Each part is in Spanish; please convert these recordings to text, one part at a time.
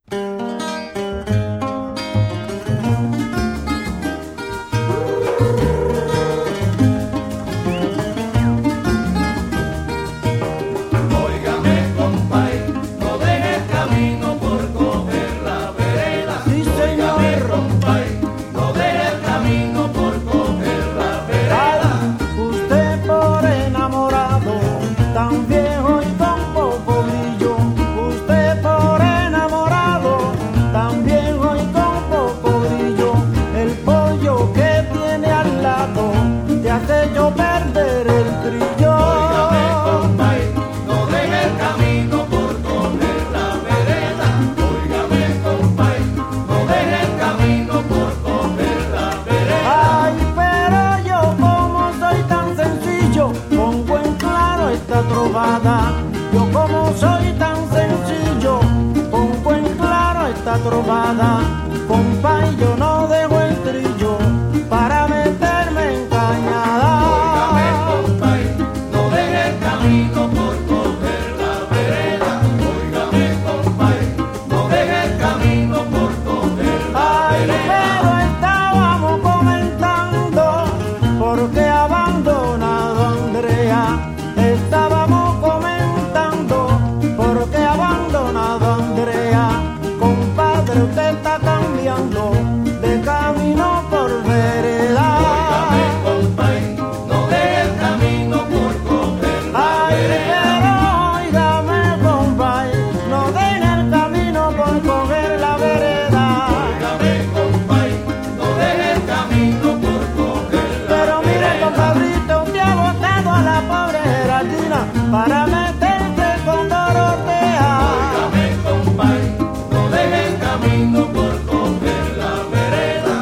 Yo como soy tan sencillo, pongo en claro esta trovada, compay, yo no dejo el trillo para meterme en cañada. Óigame, compay, no deje el camino por coger la vereda. Óigame, compay, no deje el camino por coger la vereda. Pero estábamos comentando por qué ha abandonado a Andrea. Estábamos comentando por qué ha abandonado a Andrea. Compadre, usted está cambiando de camino por vereda. Óigame, compay, no deje el camino por coger la vereda. Pero óigame, compay, no deje el camino por coger la vereda. Óigame, compay, no deje el camino por coger la vereda. Pero mire, compadrito, usted ha botado a la pobre Geraldina para meterse con Dorotea. Óigame, compay, no deje el camino por coger la vereda.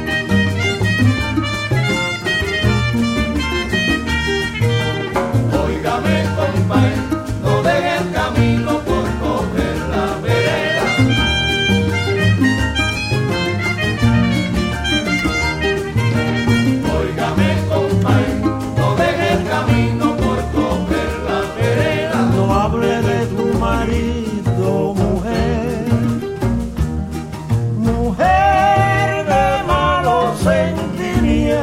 Óigame, compay, no deje el camino por coger la vereda. Óigame, compay, no deje el camino por coger la vereda. No hable de tu marido, mujer, mujer de malos sentimientos.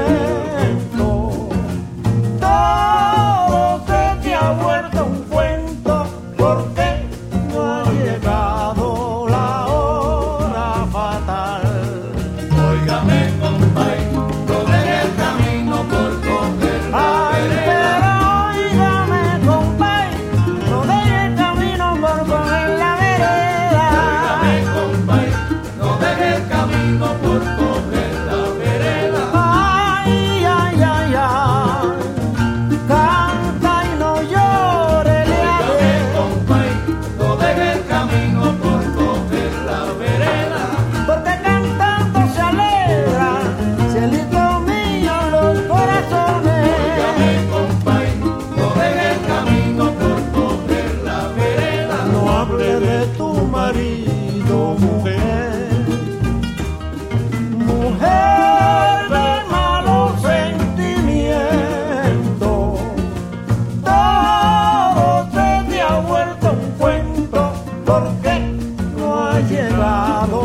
Todo se te ha vuelto un cuento porque no ha llegado la hora fatal. Óigame, compay, no deje el camino por coger la Ay, vereda. pero óigame, compay, no deje el camino por coger la vereda. Óigame, compay, no deje el camino por coger la vereda. Ay, ay, ay, ay, canta y no llore, Óigame, compay, no deje el camino por coger la vereda. porque cantando se alegra, cielito mío, los corazones. Óigame, compay, no deje el camino por coger la vereda. No hable de tu marido, mujer, mujer de malos sentimientos. Todo se te ha vuelto un cuento porque no ha llegado